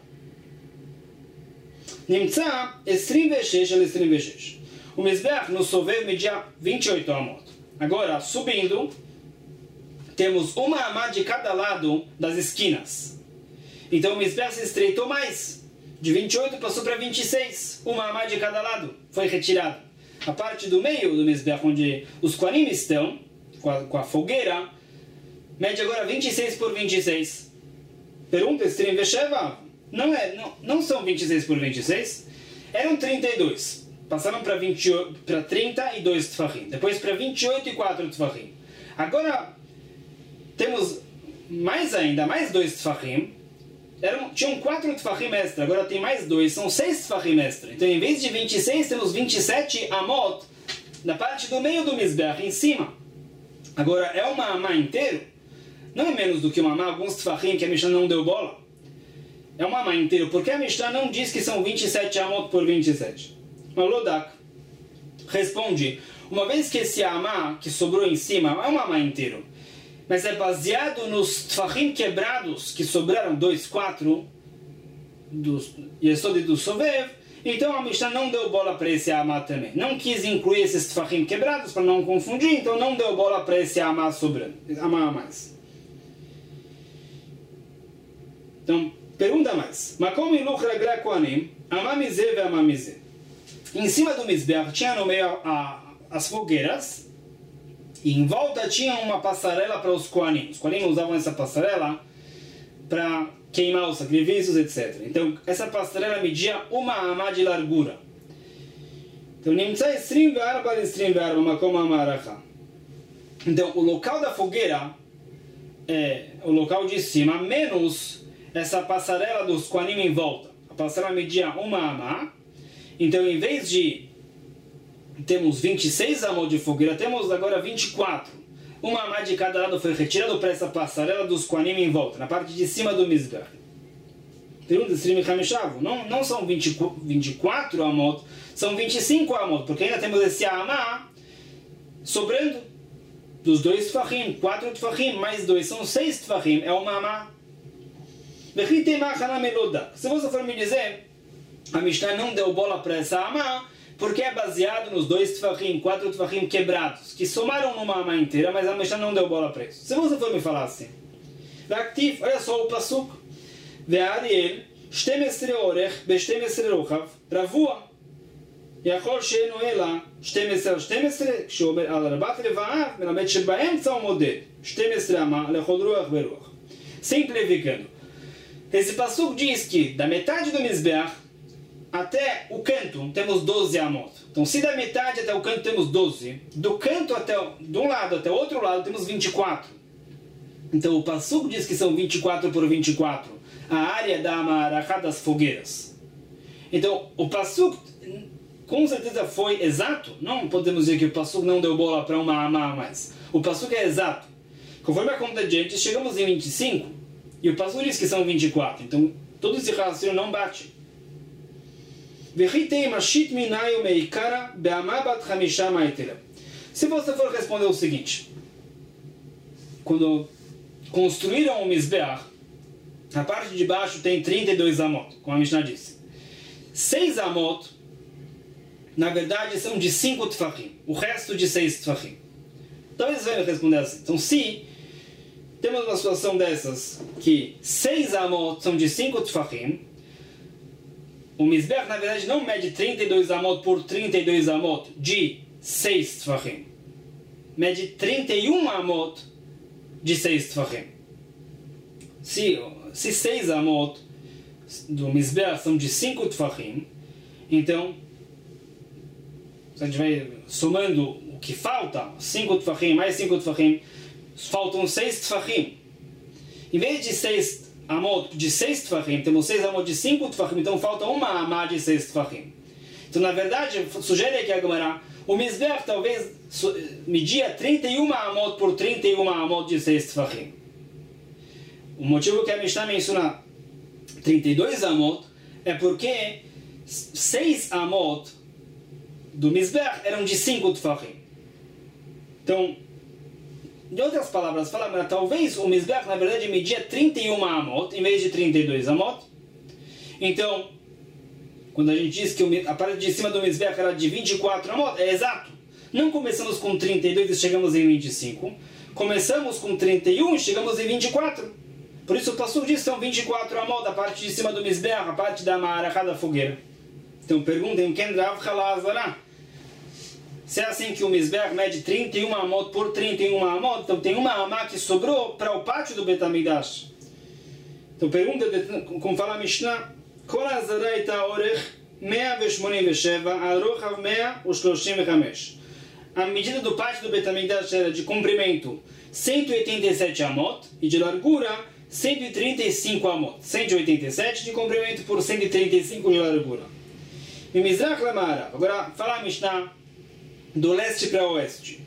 Nimtza Estrim Veshesh al Estrim Veshesh. O Mizbeach no Sovev media 28 amot. Agora, subindo, temos uma amá de cada lado das esquinas. Então o Mizbeach se estreitou mais. De 28 passou para 26. Uma amá de cada lado foi retirada. A parte do meio do Mizbeach, onde os Kohanim estão, com a fogueira, mede agora 26 por 26. Pergunta, Estrim Vesheva? Não são 26 por 26. Eram 32. Passaram para 32 tfachim. Depois para 28 e 4 tfachim. Agora temos mais ainda, mais 2 tfachim. Tinham 4 tfachim extra, agora tem mais 2, são 6 tfachim extra. Então em vez de 26 temos 27 amot na parte do meio do Mizbeach, em cima. Agora é uma amá inteiro, não é menos do que uma amá, alguns tfachim que a Mishnah não deu bola. É uma amá inteiro, porque a Mishnah não diz que são 27 amot por 27. Mas Lodak responde, uma vez que esse amá que sobrou em cima é uma amá inteiro, mas é baseado nos tfachim quebrados que sobraram 2, 4 do Yesod e do Sovev, então a Mishnah não deu bola para esse amá também. Não quis incluir esses tfachim quebrados para não confundir, então não deu bola para esse amá sobrando, amá a mais. Então, pergunta mais. Makom iluch regre kohanim, amamizé ve amamizé. Em cima do Mizbeach tinha no meio as fogueiras, e em volta tinha uma passarela para os Kohanim. Os Kohanim usavam essa passarela para queimar os sacrifícios, etc. Então, essa passarela media uma amá de largura. Então, Nimtzai 24 Makom HaMa'aracha. Então, o local da fogueira é o local de cima, menos essa passarela dos Kohanim em volta. A passarela media uma amá. Então, em vez de temos 26 amot de fogueira, temos agora 24. Uma amá de cada lado foi retirado para essa passarela dos Kohanim em volta, na parte de cima do Mizbeach. Não são 24 amot, são 25 amot, porque ainda temos esse amá sobrando dos 2 tfachim, 4 tfachim, mais 2 são 6 tfachim, é uma amá. Se você for me dizer, a Mishnah não deu bola para essa amá, porque é baseado nos 2 tfachim, 4 tfachim quebrados, que somaram numa amá inteira, mas a Mishnah não deu bola para isso. Se você for me falar assim, olha só o pasuk, והאריאל 12 אורך ב-12 רוחב רבוע. יכול שאינו אלא 12 על 12, כשהוא אומר על 4 רבעיו, מלמד שבאמצע הוא מודד 12 אמה לכל רוח ורוח. Simplificando, esse pasuk diz que da metade do Mizbeach até o canto temos 12 amot. Então, se da metade até o canto temos 12, do canto até de um lado até o outro lado temos 24. Então, o pasuk diz que são 24 por 24. A área da Amarachá das fogueiras. Então, o pasuk com certeza foi exato. Não podemos dizer que o pasuk não deu bola para uma amá a mais. O pasuk é exato. Conforme a conta de antes, chegamos em 25 e o pasuk diz que são 24. Então, todo esse raciocínio não bate. Se você for responder o seguinte, quando construíram o Mizbeach, a parte de baixo tem 32 amot, como a Mishnah disse. 6 amot, na verdade, são de 5 tfachim. O resto de 6 tfachim. Talvez você vai responder assim. Então, se temos uma situação dessas, que 6 amot são de 5 tfachim, o Mizbeach, na verdade, não mede 32 amot por 32 amot de 6 tfachim. Mede 31 amot de 6 tfachim. Se 6 amot do Mizbeach são de 5 tfachim, então, se a gente vai somando o que falta, 5 tfachim mais 5 tfachim, faltam 6 tfachim. Em vez de 6 amot de 6 tfachim, temos 6 amot de 5 tfachim, então falta uma amá de 6 tfachim. Então, na verdade, sugere aqui a Gemara, o Mizbeach talvez media 31 amot por 31 amot de 6 tfachim. O motivo que a Mishnah menciona 32 amot é porque 6 amot do Mizbeach eram de 5 tfachim. Então, de outras palavras, talvez o Mizbeach na verdade media 31 amot em vez de 32 amot. Então, quando a gente diz que a parte de cima do Mizbeach era de 24 amot, é exato. Não começamos com 32 e chegamos em 25. Começamos com 31 e chegamos em 24. Por isso o pasuk diz que são 24 amot, a parte de cima do Mizbeach, a parte da Ma'arachá da fogueira. Então perguntem, quem Rav Chalazará? Se é assim que o Mizbeach mede 31 amot por 31 amot, então tem uma amá que sobrou para o pátio do Bet HaMikdash. Então pergunta, como fala a Mishnah, Kol HaZara Eita Orech 187 al Rochav 135. A medida do pátio do Bet HaMikdash era de comprimento 187 amot e de largura 135 amot. 187 de comprimento por 135 de largura. E Mizrach Lamara. Agora fala a Mishnah do leste para o oeste.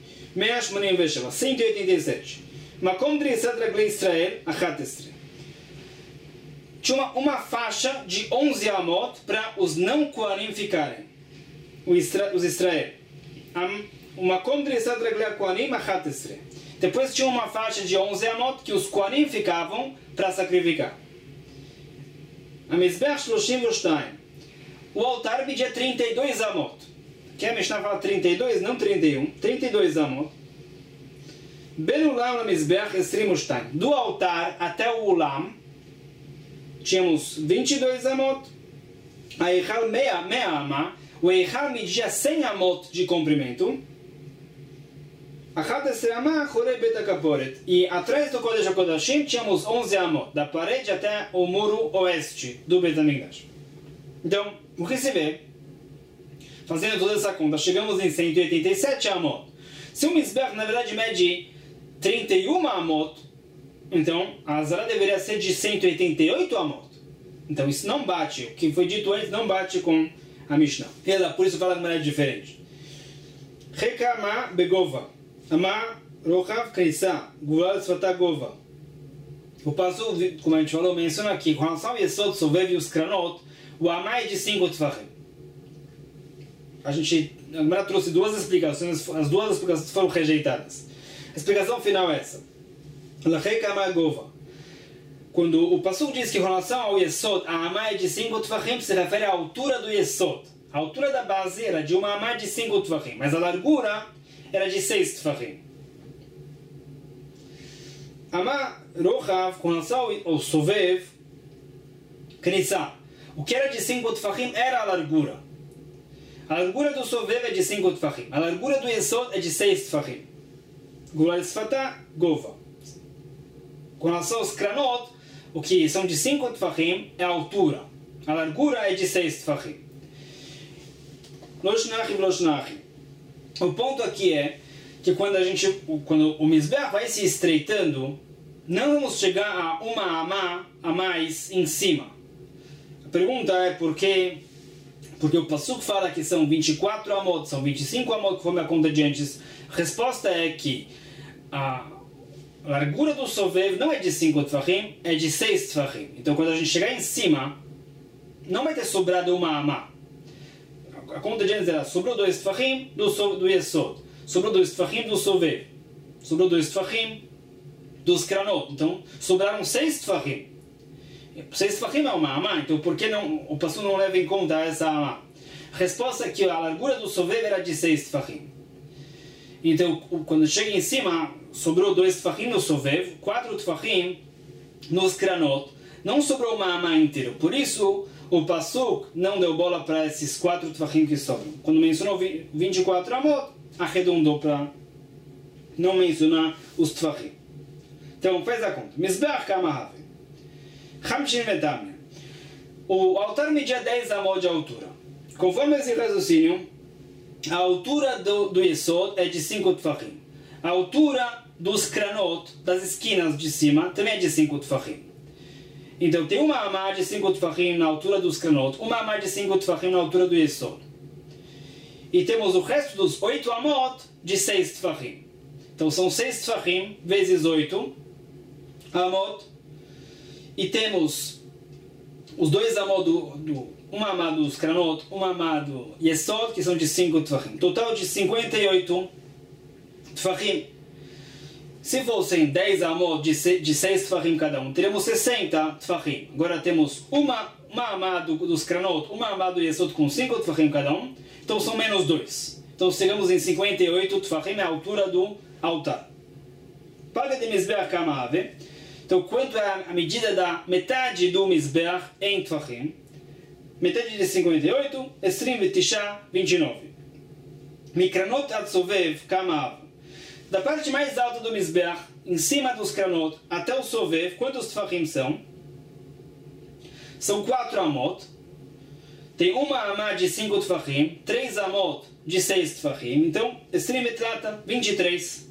187. Makom Drissat Raglei Israel 11. Tinha uma faixa de 11 amot para os não Kohanim ficarem. Os Israel. O Makom Drissat Raglei Kohanim 11. Depois tinha uma faixa de 11 amot que os Kohanim ficavam para sacrificar. A Mizbeach 32. O altar media 32 amot. Que a Mishnah fala 32, não 31. 32 amot. Ben Ulam na Mizbeach 22. Do altar até o Ulam tínhamos 22 amot. A Eichal meia amá. O Eichal media 100 amot de comprimento. E atrás do Kodesh HaKodashim tínhamos 11 amot, da parede até o muro oeste do Bet HaMikdash. Então, o que se vê? Fazendo toda essa conta, chegamos em 187 amot. Se o Mizbeach, na verdade, mede 31 amot, então a Azara deveria ser de 188 amot. Então isso não bate, o que foi dito antes não bate com a Mishnah. Por isso fala de maneira diferente. Rekama begova. Ama rochav kaisa. Gulal svata gova. O passo, como a gente falou, menciona aqui, com relação ao Yesod, Sovev e os Kranot, o Amá é de 5 Tfachim. A Gemara trouxe duas explicações, as duas explicações foram rejeitadas. A explicação final é essa. Rekama gova. Quando o Pasuk diz que, com relação ao Yesod, a Amá é de 5 Tfachim, se refere à altura do Yesod. A altura da base era de uma Amá de 5 Tfachim, mas a largura era de 6 Tfachim. Amá Rochav, com relação ao Sovev, Knissa. O que era de 5 Tfachim era a largura. A largura do Sovev é de 5 Tfachim. A largura do Yesod é de 6 Tfachim. Gulal Sfata Gova. Com relação aos Kranot, o que são de 5 Tfachim é a altura. A largura é de 6 Tfachim. Loshnachim. O ponto aqui é que quando o Mizbeach vai se estreitando, não vamos chegar a uma amá a mais em cima. A pergunta é por quê? Porque o Pasuk fala que são 24 amot, são 25 amot, conforme a conta de antes. A resposta é que a largura do Sovev não é de 5 Tfachim, é de 6 Tfachim. Então quando a gente chegar em cima, não vai ter sobrado uma amá. A conta de antes era, sobrou 2 Tfachim do Yesod, sobrou 2 Tfachim do Sovev, sobrou 2 Tfachim dos Kranot. Então sobraram 6 Tfachim. 6 Tfachim é uma amá, então por que não, o Pasuk não leva em conta essa amá? A resposta é que a largura do Sovev era de 6 Tfachim. Então quando chega em cima, sobrou 2 Tfachim no Sovev, 4 Tfachim nos Kranot, não sobrou uma amá inteira. Por isso o Pasuk não deu bola para esses 4 Tfachim que sobram. Quando mencionou 24 amot, arredondou para não mencionar os Tfachim. Então faz a conta. Mizbeach Kamahave. Hamshin Vetamne. O altar media 10 amot de altura. Conforme esse raciocínio, a altura do Yesod é de 5 Tfachim. A altura dos Kranot, das esquinas de cima, também é de 5 Tfachim. Então tem uma amá de 5 Tfachim na altura dos Kranot, uma amá de 5 Tfachim na altura do Yesod. E temos o resto dos 8 amot de 6 Tfachim. Então são 6 Tfachim vezes 8 amot. E temos os 2 amot uma amá dos Kranot, uma amá do Yesod, que são de 5 Tfachim. Total de 58 Tfachim. Se fossem 10 amot de 6 Tfachim cada um, teríamos 60 Tfachim. Agora temos uma amá dos Kranot, uma amá do Yesod com 5 Tfachim cada um. Então são menos 2. Então chegamos em 58 Tfachim, a altura do altar. Paga de Mizbeach Kamahave. Então quanto é a medida da metade do Mizbeach em Tfachim? Metade de 58, 29. Mikranot ad Sovev Kamahave. Da parte mais alta do Mizbeach, em cima dos Kranot, até o Sovev, quantos Tfachim são? São 4 amot. Tem uma amá de 5 Tfachim, 3 amot de 6 Tfachim. Então, 23.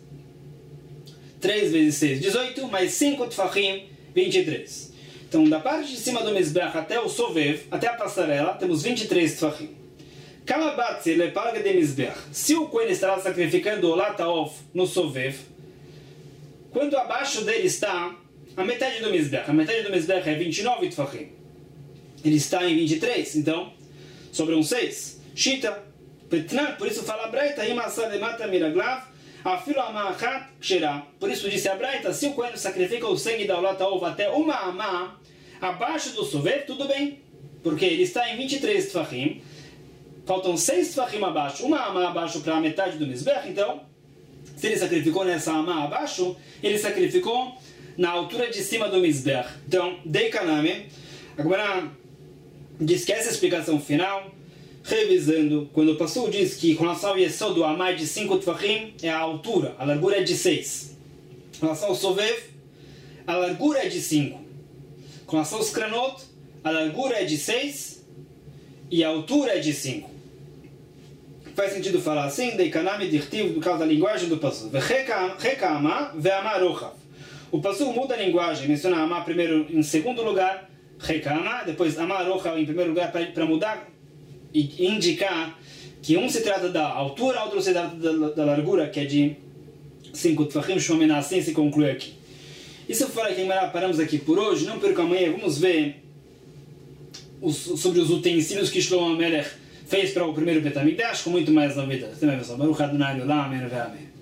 3 vezes 6, 18, mais 5 Tfachim, 23. Então, da parte de cima do Mizbeach até o Sovev, até a passarela, temos 23 Tfachim. Se o Kohen estará sacrificando o Lataof no Sovev, quando abaixo dele está a metade do Mizbeach. A metade do Mizbeach é 29 Tfachim. Ele está em 23, então sobram 6. Shita, por isso fala a Braita, por isso disse a Braita, se o Kohen sacrifica o sangue da Lataof até uma amá abaixo do Sovev, tudo bem, porque ele está em 23 Tfachim. Faltam 6 Tfachim abaixo, uma amá abaixo para a metade do Mizbeach. Então, se ele sacrificou nessa amá abaixo, ele sacrificou na altura de cima do Mizbeach. Então, Dei Kaname, agora diz que essa explicação final, revisando, quando o pastor diz que com relação ao Yesod do amá de 5 Tfachim é a altura, a largura é de 6. Com relação ao Sovev, a largura é de 5. Com relação aos Kranot, a largura é de 6 e a altura é de 5. faz sentido falar assim, Deikanami Dichtiv, por causa da linguagem do Passu. Vecheka Amá, Ve'amá Rochav. O Passu muda a linguagem, menciona Amá primeiro em segundo lugar, Cheka Amá, depois Amá Rochav em primeiro lugar, para mudar e indicar que um se trata da altura, outro se trata da largura, que é de 5 Tfachim Shomena, assim se conclui aqui. Isso fora que paramos aqui por hoje, não perca amanhã, vamos ver sobre os utensílios que Shlomo HaMelech fez para o primeiro Beit HaMikdash, com muito mais novidades. Baruch Adonai Olam, amém.